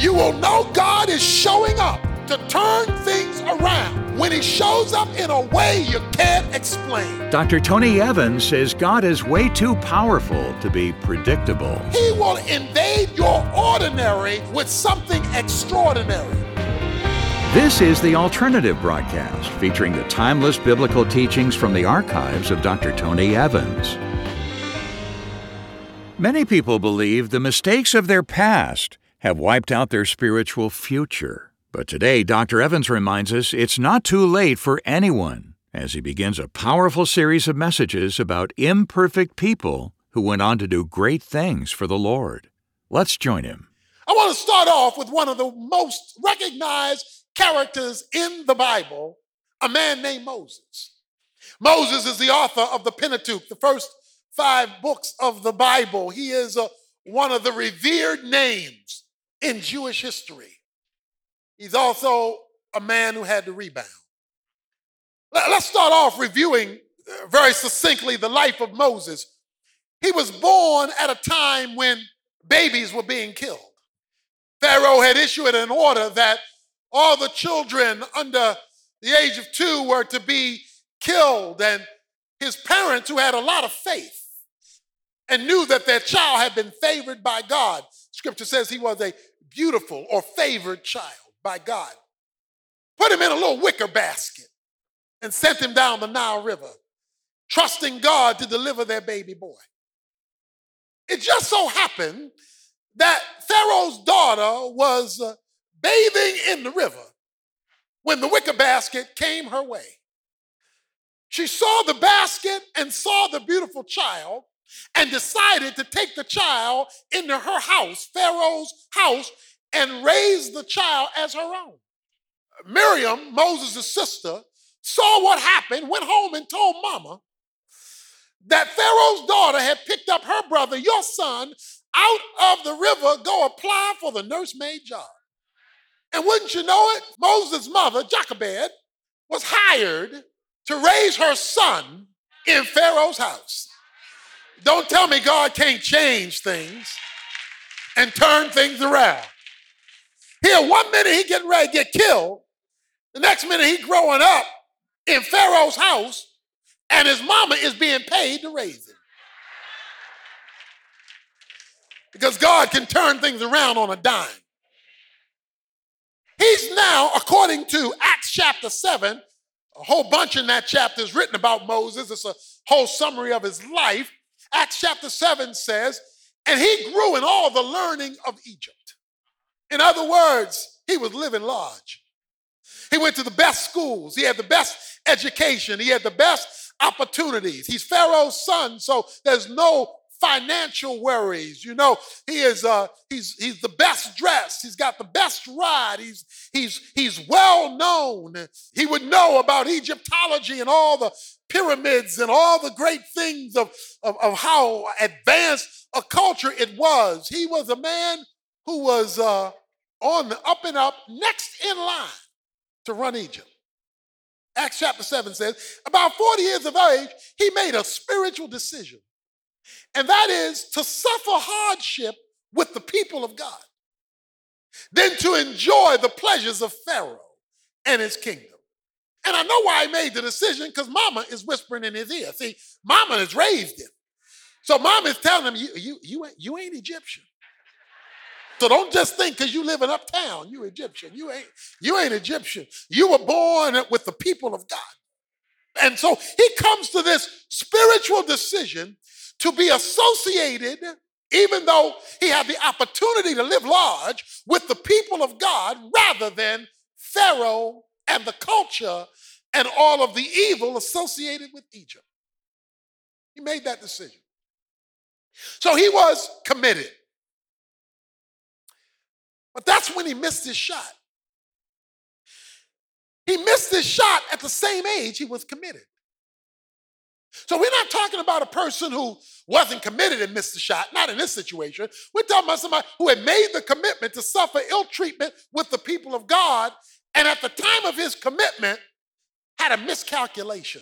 You will know God is showing up to turn things around when he shows up in a way you can't explain. Dr. Tony Evans says God is way too powerful to be predictable. He will invade your ordinary with something extraordinary. This is The Alternative Broadcast, featuring the timeless biblical teachings from the archives of Dr. Tony Evans. Many people believe the mistakes of their past have wiped out their spiritual future. But today, Dr. Evans reminds us it's not too late for anyone, as he begins a powerful series of messages about imperfect people who went on to do great things for the Lord. Let's join him. I want to start off with one of the most recognized characters in the Bible, a man named Moses. Moses is the author of the Pentateuch, the first 5 books of the Bible. He is one of the revered names in Jewish history. He's also a man who had to rebound. Let's start off reviewing very succinctly the life of Moses. He was born at a time when babies were being killed. Pharaoh had issued an order that all the children under the age of 2 were to be killed, and his parents, who had a lot of faith and knew that their child had been favored by God, Scripture says he was a beautiful or favored child by God, put him in a little wicker basket and sent him down the Nile River, trusting God to deliver their baby boy. It just so happened that Pharaoh's daughter was bathing in the river when the wicker basket came her way. She saw the basket and saw the beautiful child and decided to take the child into her house, Pharaoh's house, and raise the child as her own. Miriam, Moses' sister, saw what happened, went home and told mama that Pharaoh's daughter had picked up her brother, your son, out of the river, go apply for the nursemaid job. And wouldn't you know it, Moses' mother, Jochebed, was hired to raise her son in Pharaoh's house. Don't tell me God can't change things and turn things around. Here, one minute he getting ready to get killed, the next minute he growing up in Pharaoh's house, and his mama is being paid to raise him. Because God can turn things around on a dime. He's now, according to Acts chapter 7, a whole bunch in that chapter is written about Moses. It's a whole summary of his life. Acts chapter 7 says, and he grew in all the learning of Egypt. In other words, he was living large. He went to the best schools. He had the best education. He had the best opportunities. He's Pharaoh's son, so there's no financial worries. You know, he's the best dressed. He's got the best ride. He's well known. He would know about Egyptology and all the pyramids and all the great things of how advanced a culture it was. He was a man who was on the up and up, next in line to run Egypt. Acts chapter 7 says, about 40 years of age, he made a spiritual decision. And that is to suffer hardship with the people of God, then to enjoy the pleasures of Pharaoh and his kingdom. And I know why he made the decision, because mama is whispering in his ear. See, mama has raised him. So mama is telling him, you ain't Egyptian. So don't just think because you live in uptown, you Egyptian. You ain't Egyptian. You were born with the people of God. And so he comes to this spiritual decision to be associated, even though he had the opportunity to live large, with the people of God rather than Pharaoh and the culture and all of the evil associated with Egypt. He made that decision. So he was committed. But that's when he missed his shot. He missed his shot at the same age he was committed. So we're not talking about a person who wasn't committed and missed the shot, not in this situation. We're talking about somebody who had made the commitment to suffer ill treatment with the people of God, and at the time of his commitment, had a miscalculation.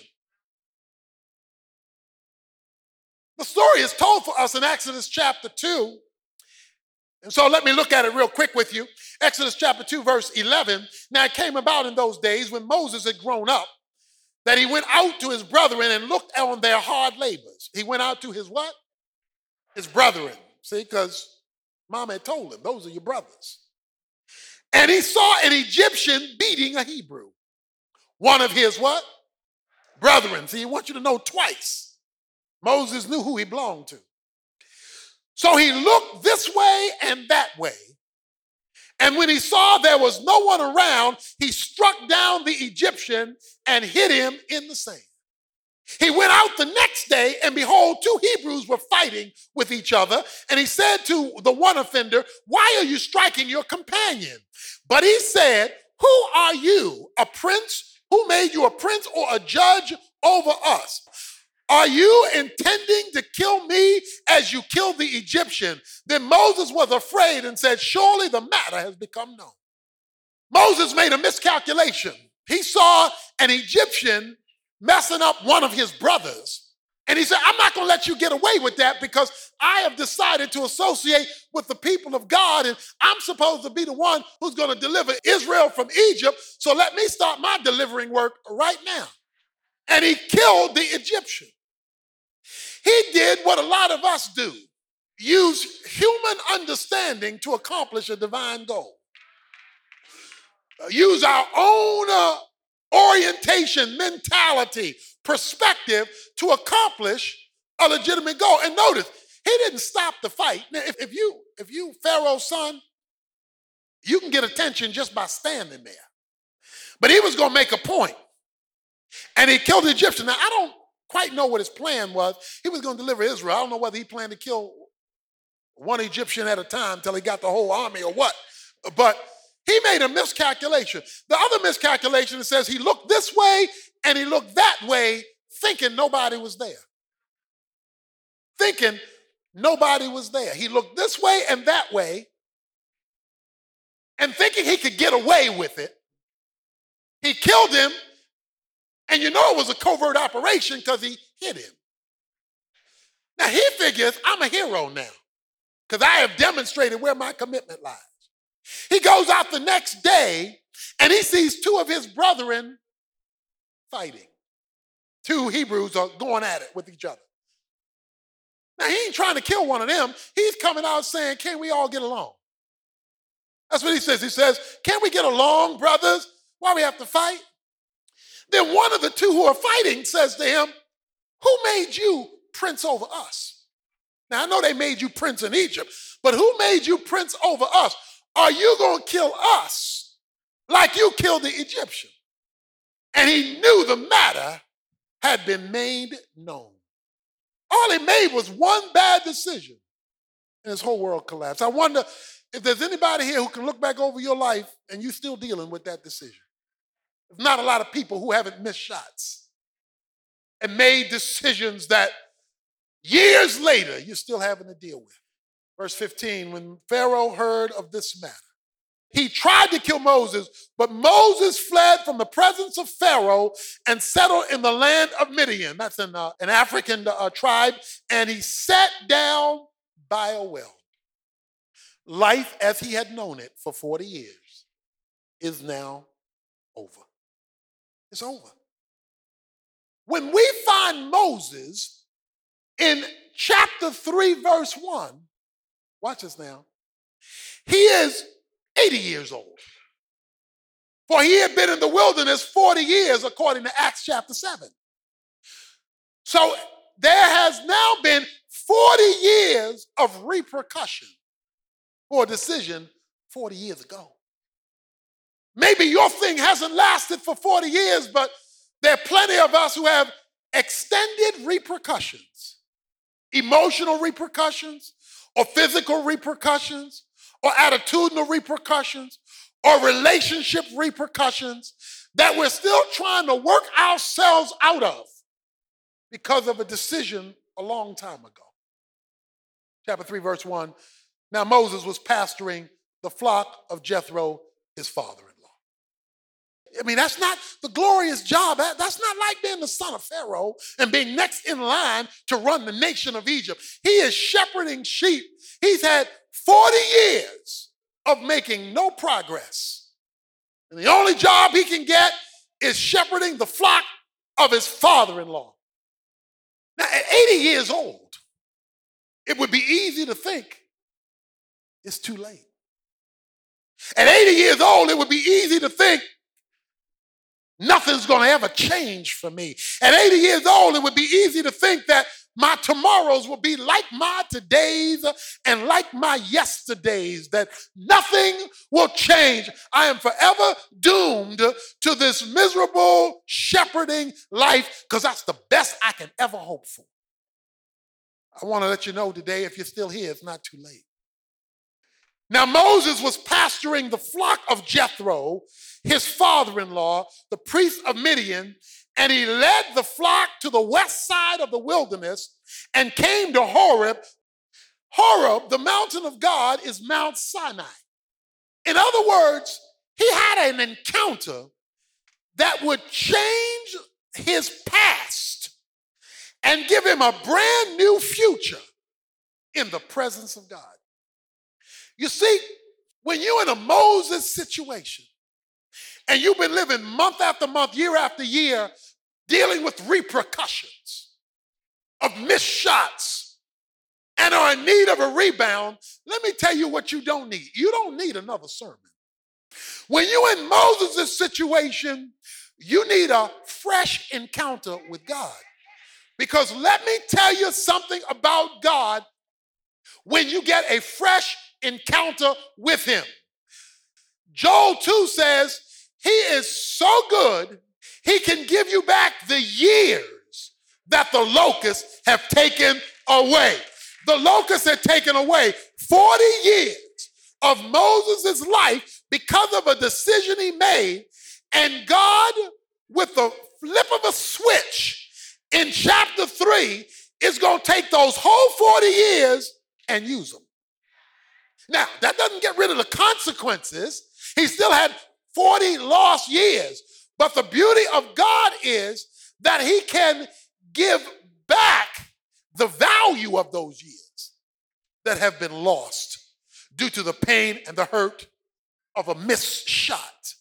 The story is told for us in Exodus chapter 2. And so let me look at it real quick with you. Exodus chapter 2, verse 11. Now it came about in those days when Moses had grown up that he went out to his brethren and looked on their hard labors. He went out to his what? His brethren. See, because mama had told him, those are your brothers. And he saw an Egyptian beating a Hebrew. One of his what? Brethren. See, he wants you to know twice. Moses knew who he belonged to. So he looked this way and that way. And when he saw there was no one around, he struck down the Egyptian and hit him in the sand. He went out the next day, and behold, two Hebrews were fighting with each other. And he said to the one offender, "Why are you striking your companion?" But he said, "Who are you, a prince? Who made you a prince or a judge over us? Are you intending to kill me as you killed the Egyptian?" Then Moses was afraid and said, "Surely the matter has become known." Moses made a miscalculation. He saw an Egyptian messing up one of his brothers. And he said, "I'm not going to let you get away with that because I have decided to associate with the people of God, and I'm supposed to be the one who's going to deliver Israel from Egypt. So let me start my delivering work right now." And he killed the Egyptian. He did what a lot of us do: use human understanding to accomplish a divine goal. Use our own orientation, mentality, perspective to accomplish a legitimate goal. And notice, he didn't stop the fight. Now, if you Pharaoh's son, you can get attention just by standing there. But he was going to make a point. And he killed the Egyptian. Now, I don't quite know what his plan was. He was going to deliver Israel. I don't know whether he planned to kill one Egyptian at a time till he got the whole army or what. But he made a miscalculation. The other miscalculation says he looked this way and he looked that way, thinking nobody was there. Thinking nobody was there. He looked this way and that way, and thinking he could get away with it. He killed him, and you know it was a covert operation because he hit him. Now he figures, I'm a hero now because I have demonstrated where my commitment lies. He goes out the next day and he sees two of his brethren fighting. Two Hebrews are going at it with each other. Now he ain't trying to kill one of them. He's coming out saying, "Can we all get along?" That's what he says. He says, "Can we get along, brothers? Why we have to fight?" Then one of the two who are fighting says to him, "Who made you prince over us?" Now I know they made you prince in Egypt, but who made you prince over us? Are you going to kill us like you killed the Egyptian? And he knew the matter had been made known. All he made was one bad decision, and his whole world collapsed. I wonder if there's anybody here who can look back over your life and you're still dealing with that decision. There's not a lot of people who haven't missed shots and made decisions that years later you're still having to deal with. Verse 15, when Pharaoh heard of this matter, he tried to kill Moses, but Moses fled from the presence of Pharaoh and settled in the land of Midian. That's an African tribe. And he sat down by a well. Life as he had known it for 40 years is now over. It's over. When we find Moses in chapter 3, verse 1, watch this now. He is 80 years old. For he had been in the wilderness 40 years, according to Acts chapter 7. So there has now been 40 years of repercussion for a decision 40 years ago. Maybe your thing hasn't lasted for 40 years, but there are plenty of us who have extended repercussions, emotional repercussions, or physical repercussions, or attitudinal repercussions, or relationship repercussions that we're still trying to work ourselves out of because of a decision a long time ago. Chapter 3, verse 1. Now Moses was pasturing the flock of Jethro, his father-in-law. I mean, that's not the glorious job. That's not like being the son of Pharaoh and being next in line to run the nation of Egypt. He is shepherding sheep. He's had 40 years of making no progress. And the only job he can get is shepherding the flock of his father-in-law. Now, at 80 years old, it would be easy to think it's too late. At 80 years old, it would be easy to think nothing's going to ever change for me. At 80 years old, it would be easy to think that my tomorrows will be like my todays and like my yesterdays, that nothing will change. I am forever doomed to this miserable shepherding life because that's the best I can ever hope for. I want to let you know today, if you're still here, it's not too late. Now, Moses was pasturing the flock of Jethro, his father-in-law, the priest of Midian, and he led the flock to the west side of the wilderness and came to Horeb. Horeb, the mountain of God, is Mount Sinai. In other words, he had an encounter that would change his past and give him a brand new future in the presence of God. You see, when you're in a Moses situation, and you've been living month after month, year after year, dealing with repercussions of missed shots and are in need of a rebound, let me tell you what you don't need. You don't need another sermon. When you're in Moses' situation, you need a fresh encounter with God. Because let me tell you something about God when you get a fresh encounter with him. Joel 2 says, he is so good, he can give you back the years that the locusts have taken away. The locusts had taken away 40 years of Moses' life because of a decision he made, and God, with the flip of a switch in chapter 3, is going to take those whole 40 years and use them. Now, that doesn't get rid of the consequences. He still had 40 lost years. But the beauty of God is that he can give back the value of those years that have been lost due to the pain and the hurt of a missed shot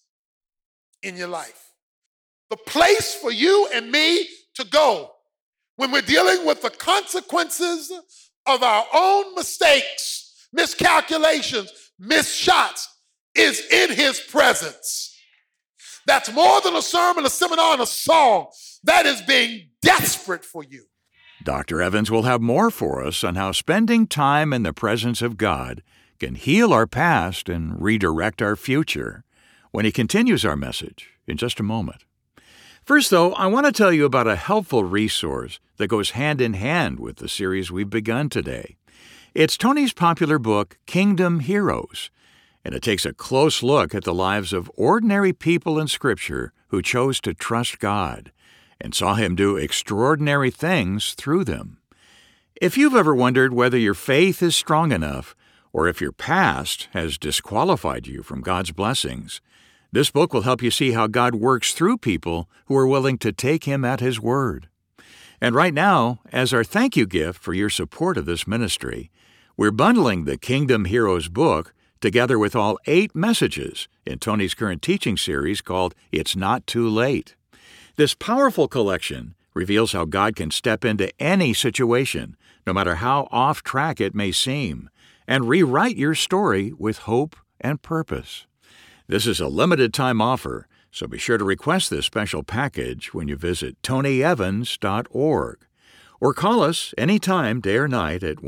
in your life. The place for you and me to go when we're dealing with the consequences of our own mistakes, miscalculations, missed shots, is in his presence. That's more than a sermon, a seminar, and a song. That is being desperate for you. Dr. Evans will have more for us on how spending time in the presence of God can heal our past and redirect our future when he continues our message in just a moment. First, though, I want to tell you about a helpful resource that goes hand in hand with the series we've begun today. It's Tony's popular book, Kingdom Heroes, and it takes a close look at the lives of ordinary people in Scripture who chose to trust God and saw him do extraordinary things through them. If you've ever wondered whether your faith is strong enough or if your past has disqualified you from God's blessings, this book will help you see how God works through people who are willing to take him at his word. And right now, as our thank you gift for your support of this ministry, we're bundling the Kingdom Heroes book together with all 8 messages in Tony's current teaching series called It's Not Too Late. This powerful collection reveals how God can step into any situation, no matter how off track it may seem, and rewrite your story with hope and purpose. This is a limited time offer, so be sure to request this special package when you visit tonyevans.org or call us anytime, day or night, at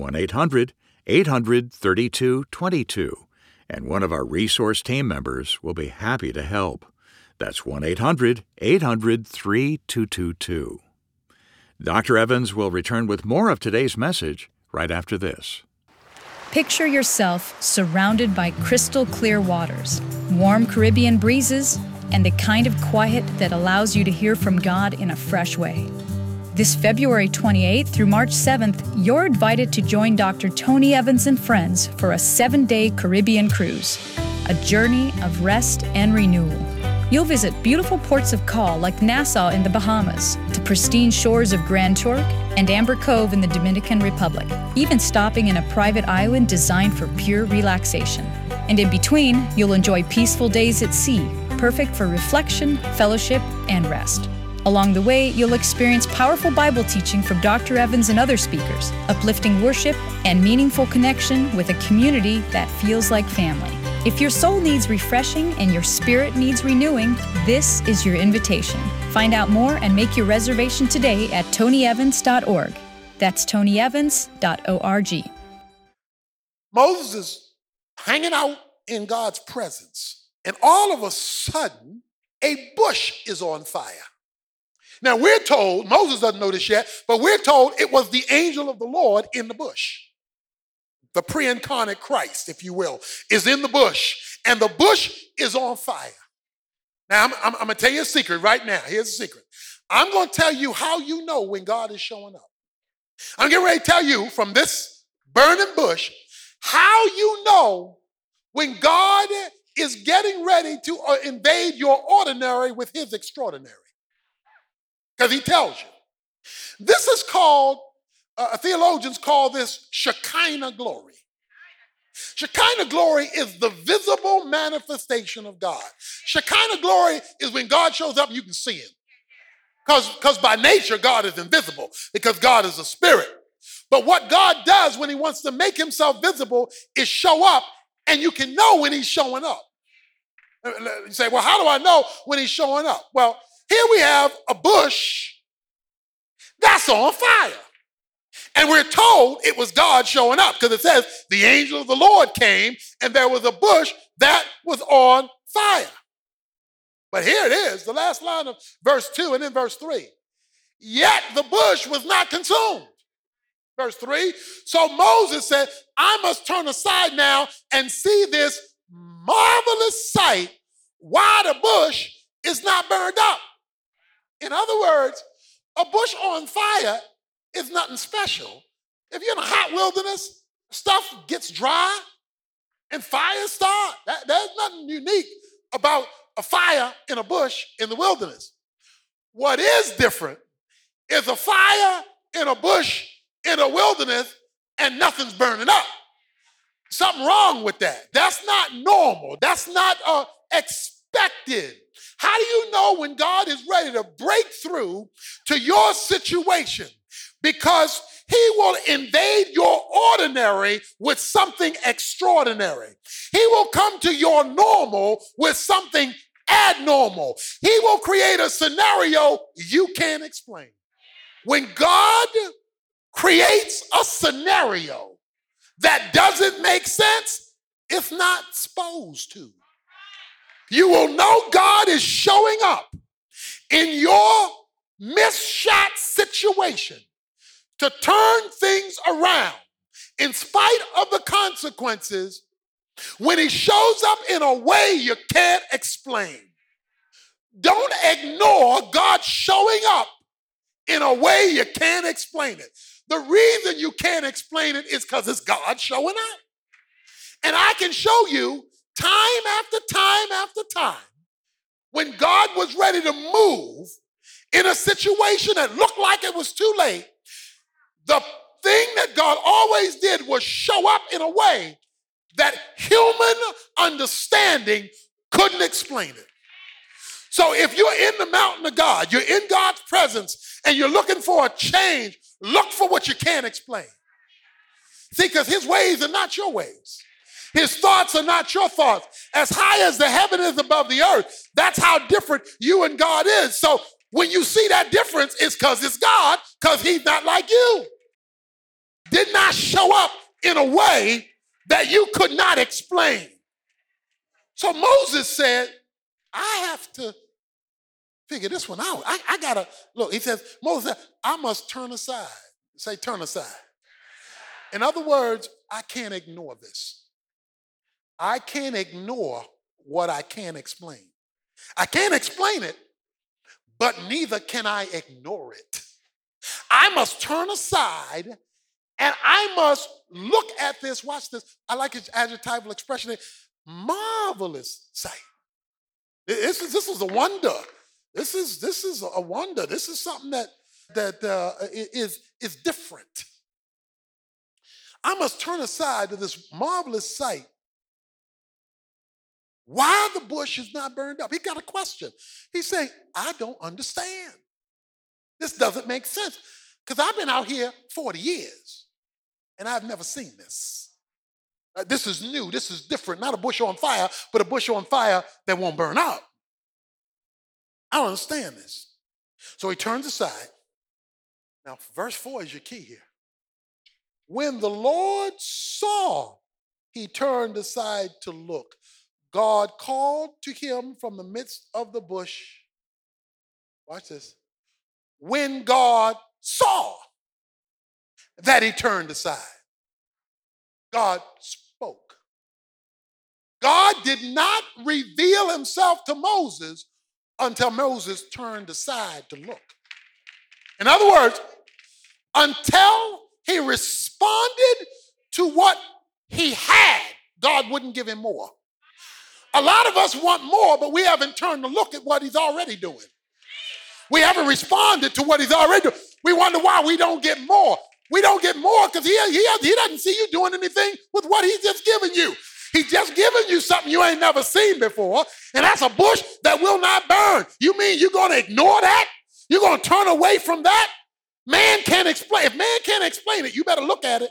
1-800-800-3222. And one of our resource team members will be happy to help. That's 1-800-800-3222. Dr. Evans will return with more of today's message right after this. Picture yourself surrounded by crystal clear waters, warm Caribbean breezes, and the kind of quiet that allows you to hear from God in a fresh way. This February 28th through March 7th, you're invited to join Dr. Tony Evans and friends for a 7-day Caribbean cruise, a journey of rest and renewal. You'll visit beautiful ports of call like Nassau in the Bahamas, the pristine shores of Grand Turk, and Amber Cove in the Dominican Republic, even stopping in a private island designed for pure relaxation. And in between, you'll enjoy peaceful days at sea, perfect for reflection, fellowship, and rest. Along the way, you'll experience powerful Bible teaching from Dr. Evans and other speakers, uplifting worship, and meaningful connection with a community that feels like family. If your soul needs refreshing and your spirit needs renewing, this is your invitation. Find out more and make your reservation today at tonyevans.org. That's tonyevans.org. Moses is hanging out in God's presence, and all of a sudden, a bush is on fire. Now, we're told, Moses doesn't know this yet, but we're told it was the angel of the Lord in the bush. The pre-incarnate Christ, if you will, is in the bush, and the bush is on fire. Now, I'm going to tell you a secret right now. Here's a secret. I'm going to tell you how you know when God is showing up. I'm getting ready to tell you from this burning bush how you know when God is getting ready to invade your ordinary with his extraordinary. Because he tells you. This is called, theologians call this Shekinah glory. Shekinah glory is the visible manifestation of God. Shekinah glory is when God shows up and you can see him. Because by nature, God is invisible, because God is a spirit. But what God does when he wants to make himself visible is show up, and you can know when he's showing up. You say, well, how do I know when he's showing up? Well, here we have a bush that's on fire. And we're told it was God showing up because it says the angel of the Lord came and there was a bush that was on fire. But here it is, the last line of verse 2 and then verse 3. Yet the bush was not consumed. Verse 3, so Moses said, I must turn aside now and see this marvelous sight why the bush is not burned up. In other words, a bush on fire is nothing special. If you're in a hot wilderness, stuff gets dry and fires start. There's nothing unique about a fire in a bush in the wilderness. What is different is a fire in a bush in a wilderness and nothing's burning up. Something wrong with that. That's not normal. That's not expected. How do you know when God is ready to break through to your situation? Because he will invade your ordinary with something extraordinary. He will come to your normal with something abnormal. He will create a scenario you can't explain. When God creates a scenario that doesn't make sense, it's not supposed to. You will know God is showing up in your misshot situation to turn things around in spite of the consequences when he shows up in a way you can't explain. Don't ignore God showing up in a way you can't explain it. The reason you can't explain it is because it's God showing up. And I can show you time after time after time when God was ready to move in a situation that looked like it was too late. The thing that God always did was show up in a way that human understanding couldn't explain it. So if you're in the mountain of God, you're in God's presence, and you're looking for a change, look for what you can't explain. See, because his ways are not your ways. His thoughts are not your thoughts. As high as the heaven is above the earth, that's how different you and God is. So when you see that difference, it's because it's God, because he's not like you. Did not show up in a way that you could not explain. So Moses said, I have to figure this one out. I gotta, look, he says, Moses said, I must turn aside. Say, turn aside. In other words, I can't ignore this. I can't ignore what I can't explain. I can't explain it, but neither can I ignore it. I must turn aside and I must look at this. Watch this. I like his adjectival expression. Marvelous sight. This is a wonder. This is a wonder. This is something that is different. I must turn aside to this marvelous sight why the bush is not burned up. He got a question. He's saying, I don't understand. This doesn't make sense. Because I've been out here 40 years, and I've never seen this. This is new. This is different. Not a bush on fire, but a bush on fire that won't burn up. I don't understand this. So he turns aside. Now, verse 4 is your key here. When the Lord saw, he turned aside to look. God called to him from the midst of the bush. Watch this. When God saw that he turned aside, God spoke. God did not reveal himself to Moses until Moses turned aside to look. In other words, until he responded to what he had, God wouldn't give him more. A lot of us want more, but we haven't turned to look at what he's already doing. We haven't responded to what he's already doing. We wonder why we don't get more. We don't get more because he doesn't see you doing anything with what he's just given you. He's just given you something you ain't never seen before, and that's a bush that will not burn. You mean you're going to ignore that? You're going to turn away from that? Man can't explain. If man can't explain it, you better look at it.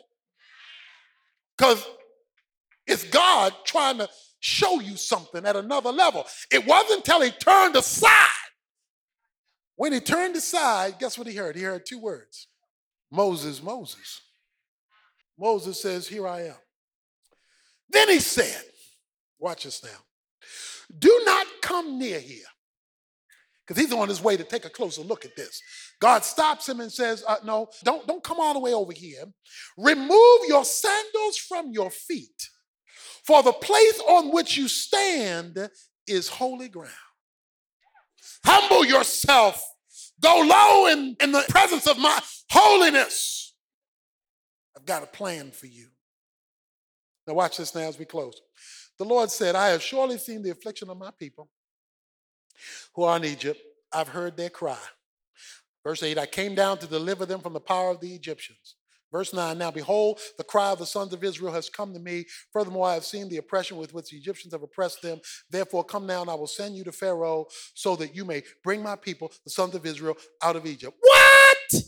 Because it's God trying to show you something at another level. It wasn't until he turned aside. When he turned aside, guess what he heard? He heard two words. Moses, Moses. Moses says, here I am. Then he said, watch this now, do not come near here. Because he's on his way to take a closer look at this. God stops him and says, no, don't come all the way over here. Remove your sandals from your feet, for the place on which you stand is holy ground. Humble yourself. Go low in the presence of my holiness. I've got a plan for you. Now watch this now as we close. The Lord said, I have surely seen the affliction of my people who are in Egypt. I've heard their cry. Verse 8, I came down to deliver them from the power of the Egyptians. Verse 9, now behold, the cry of the sons of Israel has come to me. Furthermore, I have seen the oppression with which the Egyptians have oppressed them. Therefore, come now and I will send you to Pharaoh so that you may bring my people, the sons of Israel, out of Egypt. What?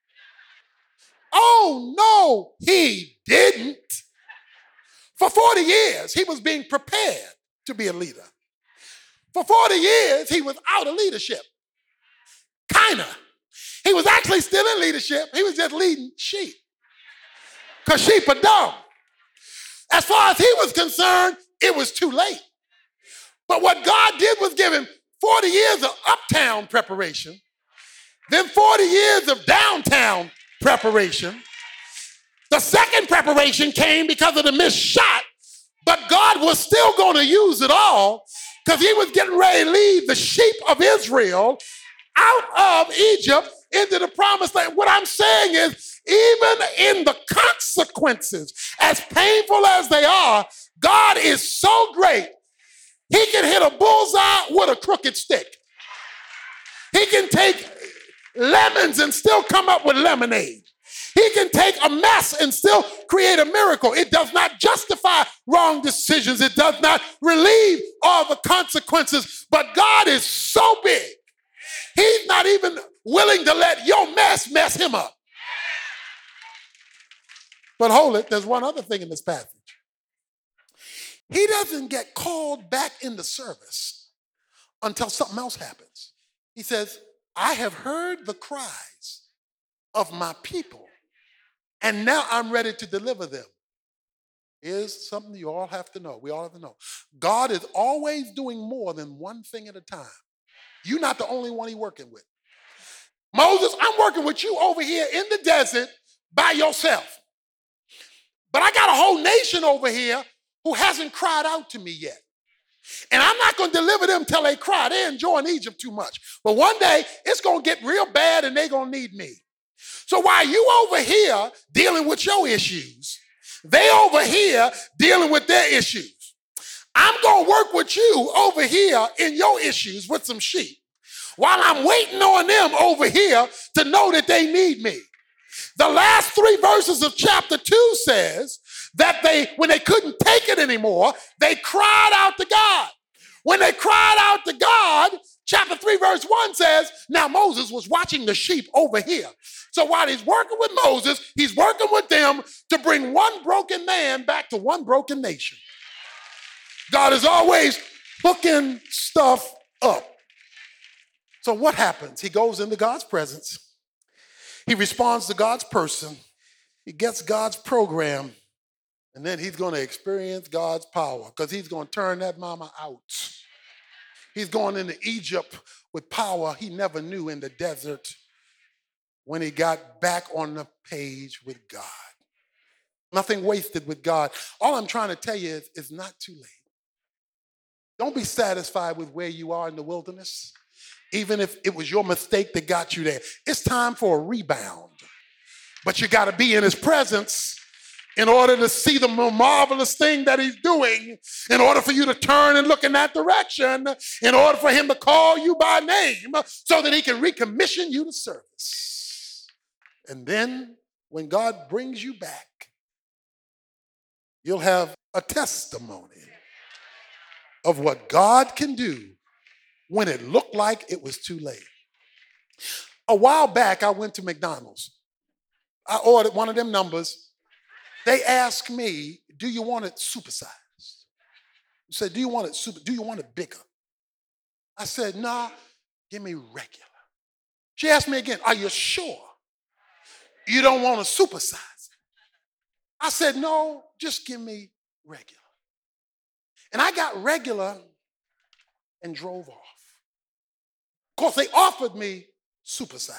Oh, no, he didn't. For 40 years, he was being prepared to be a leader. For 40 years, he was out of leadership. Kinda. He was actually still in leadership. He was just leading sheep. Because sheep are dumb. As far as he was concerned, it was too late. But what God did was give him 40 years of uptown preparation, then 40 years of downtown preparation. The second preparation came because of the missed shot, but God was still going to use it all because he was getting ready to lead the sheep of Israel out of Egypt into the promised land. What I'm saying is, even in the consequences, as painful as they are, God is so great, he can hit a bullseye with a crooked stick. He can take lemons and still come up with lemonade. He can take a mess and still create a miracle. It does not justify wrong decisions. It does not relieve all the consequences. But God is so big, he's not even willing to let your mess him up. But hold it, there's one other thing in this passage. He doesn't get called back into service until something else happens. He says, I have heard the cries of my people, and now I'm ready to deliver them. Here's something you all have to know. We all have to know. God is always doing more than one thing at a time. You're not the only one he's working with. Moses, I'm working with you over here in the desert by yourself. But I got a whole nation over here who hasn't cried out to me yet. And I'm not going to deliver them till they cry. They're enjoying Egypt too much. But one day, it's going to get real bad and they're going to need me. So while you over here dealing with your issues, they over here dealing with their issues. I'm going to work with you over here in your issues with some sheep, while I'm waiting on them over here to know that they need me. The last 3 verses of chapter 2 says that when they couldn't take it anymore, they cried out to God. When they cried out to God, chapter 3, verse 1 says, now Moses was watching the sheep over here. So while he's working with Moses, he's working with them to bring one broken man back to one broken nation. God is always hooking stuff up. So what happens? He goes into God's presence. He responds to God's person. He gets God's program. And then he's going to experience God's power because he's going to turn that mama out. He's going into Egypt with power he never knew in the desert when he got back on the page with God. Nothing wasted with God. All I'm trying to tell you is it's not too late. Don't be satisfied with where you are in the wilderness, even if it was your mistake that got you there. It's time for a rebound. But you got to be in his presence in order to see the marvelous thing that he's doing, in order for you to turn and look in that direction, in order for him to call you by name so that he can recommission you to service. And then when God brings you back, you'll have a testimony of what God can do when it looked like it was too late. A while back, I went to McDonald's. I ordered one of them numbers. They asked me, do you want it supersized? I said, do you want it bigger? I said, nah, give me regular. She asked me again, are you sure you don't want to supersize it? I said, no, just give me regular. And I got regular and drove off. Of course, they offered me supersize.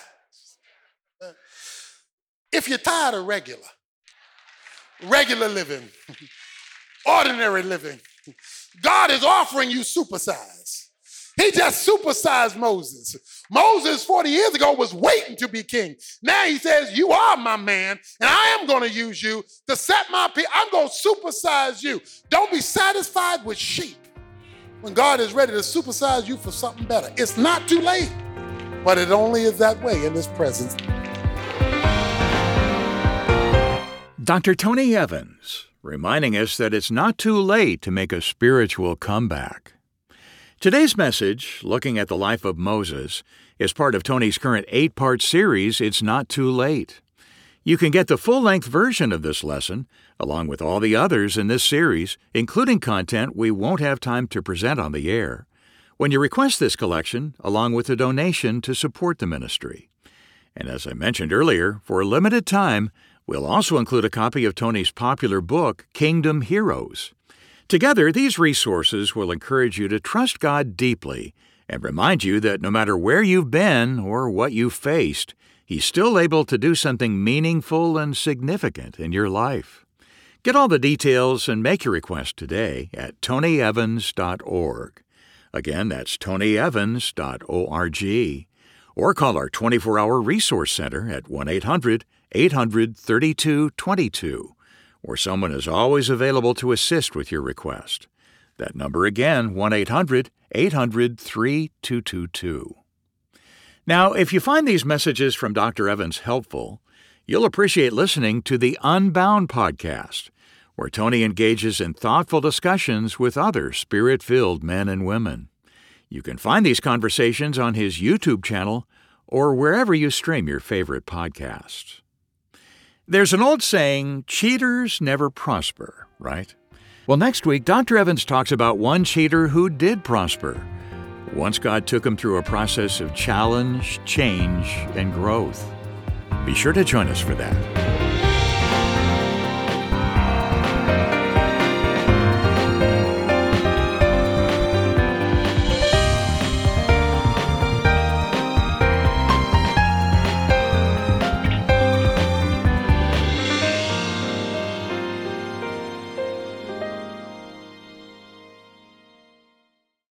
If you're tired of regular living, ordinary living, God is offering you supersize. He just supersized Moses. Moses 40 years ago was waiting to be king. Now he says, you are my man, and I am going to use you to set my people. I'm going to supersize you. Don't be satisfied with sheep when God is ready to supersize you for something better. It's not too late, but it only is that way in his presence. Dr. Tony Evans, reminding us that it's not too late to make a spiritual comeback. Today's message, looking at the life of Moses, is part of Tony's current 8-part series, It's Not Too Late. You can get the full-length version of this lesson, along with all the others in this series, including content we won't have time to present on the air, when you request this collection, along with a donation to support the ministry. And as I mentioned earlier, for a limited time, we'll also include a copy of Tony's popular book, Kingdom Heroes. Together, these resources will encourage you to trust God deeply and remind you that no matter where you've been or what you've faced, He's still able to do something meaningful and significant in your life. Get all the details and make your request today at tonyevans.org. Again, that's tonyevans.org. Or call our 24-hour resource center at 1-800-800-3222, where someone is always available to assist with your request. That number again, 1-800-800-3222. Now, if you find these messages from Dr. Evans helpful, you'll appreciate listening to the Unbound podcast, where Tony engages in thoughtful discussions with other Spirit-filled men and women. You can find these conversations on his YouTube channel or wherever you stream your favorite podcasts. There's an old saying, cheaters never prosper, right? Well, next week, Dr. Evans talks about one cheater who did prosper once God took him through a process of challenge, change, and growth. Be sure to join us for that.